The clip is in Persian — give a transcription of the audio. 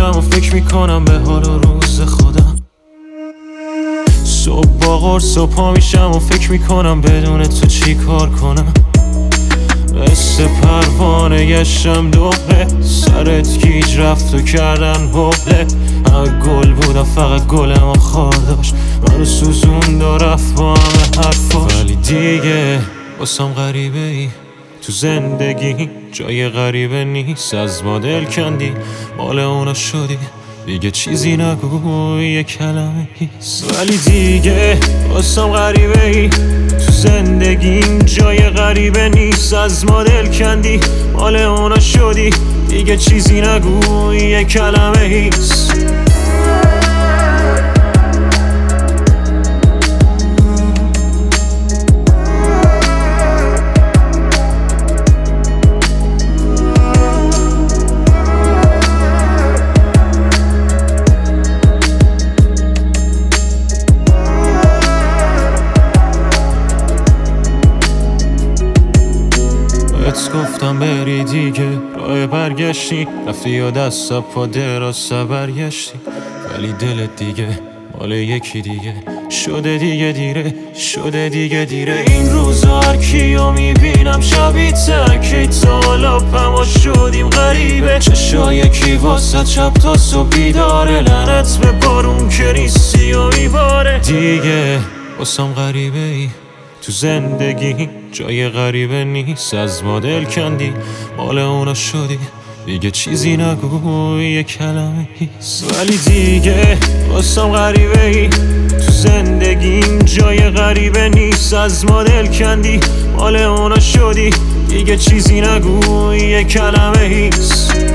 میشم و فکر میکنم به حال و روز خودم. صبح با قرص و پا میشم و فکر میکنم بدون تو چی کار کنم. مثل پروانه گشتم دوباره، سرت گیج رفت و کردن حبله. همه گل بودم فقط گل ما خار داشت، منو سوزوند و رفت با همه حرفاش. ولی دیگه واسم غریبه ای تو زندگی، جای غریبه نیست. از ما دل کندی مال اونا شدی، دیگه چیزی نگو یه کلمه هیست. ولی دیگه واسم غریبه ای تو زندگیم، جای غریبه نیست. از ما دل کندی مال اونا شدی، دیگه چیزی نگو یه کلمه هیست. گفتم بری دیگه، راه برگشتی رفتی یا دست پا دراز برگشتی. ولی دلت دیگه مال یکی دیگه شده، دیگه دیره شده، دیگه دیره. این روزا هر کیو میبینم شبیه تکی تالاپم و شدیم غریبه. چشای کی واسه شب تا صبح بیداره، لعنت به بارون که نیستی و میباره. دیگه واسم غریبه ای تو زندگی، جای غریبه نیست. از ما دل کندی مال اونا شدی، دیگه چیزی نگو یه کلمه هیست. ولی دیگه واسم غریبه ای تو زندگیم، جای غریبه نیست. از ما دل کندی مال اونا شدی، دیگه چیزی نگو یه کلمه هیست.